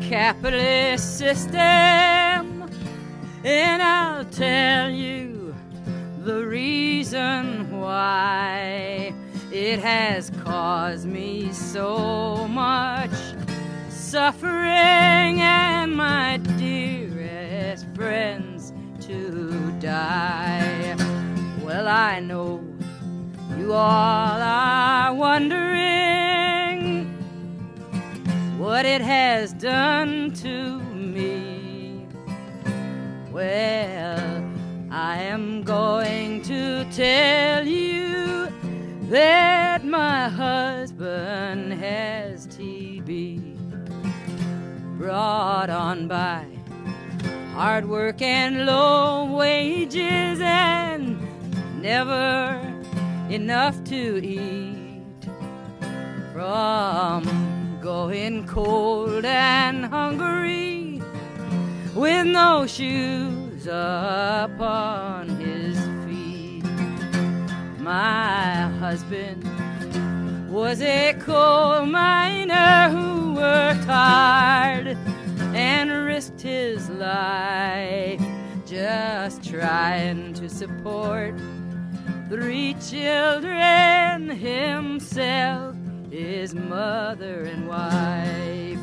capitalist system, and I'll tell you the reason why it has caused me so much suffering and my dearest friends to die. Well, I know you all are wondering what it has done to me. Well, I am going to tell you that my husband has TB, brought on by hard work and low wages and never enough to eat, from going cold and hungry with no shoes upon his feet. My husband was a coal miner who worked hard and risked his life just trying to support 3 children, himself, his mother and wife.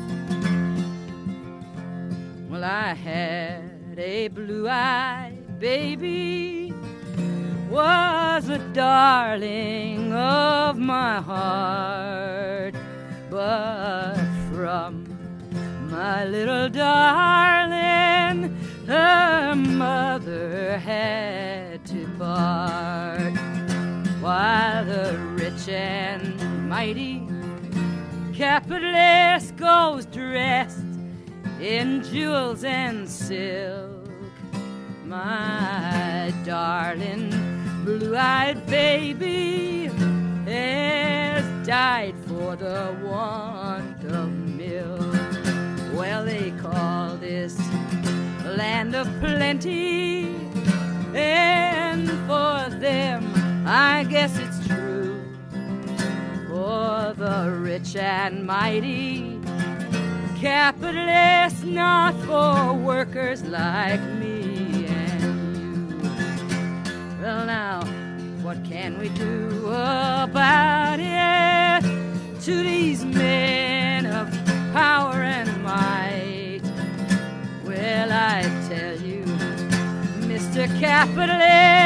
Well, I had a blue-eyed baby, was a darling of my heart, but from my little darling, her mother had to part. While the rich and mighty capitalist goes dressed in jewels and silk, my darling blue-eyed baby has died for the want of milk. Well, they call this land of plenty, and for them I guess it's true. For the rich and mighty capitalists, not for workers like me and you. Well, now, what can we do about it to these men of power and might? Well, I tell you, Mr. Capitalist,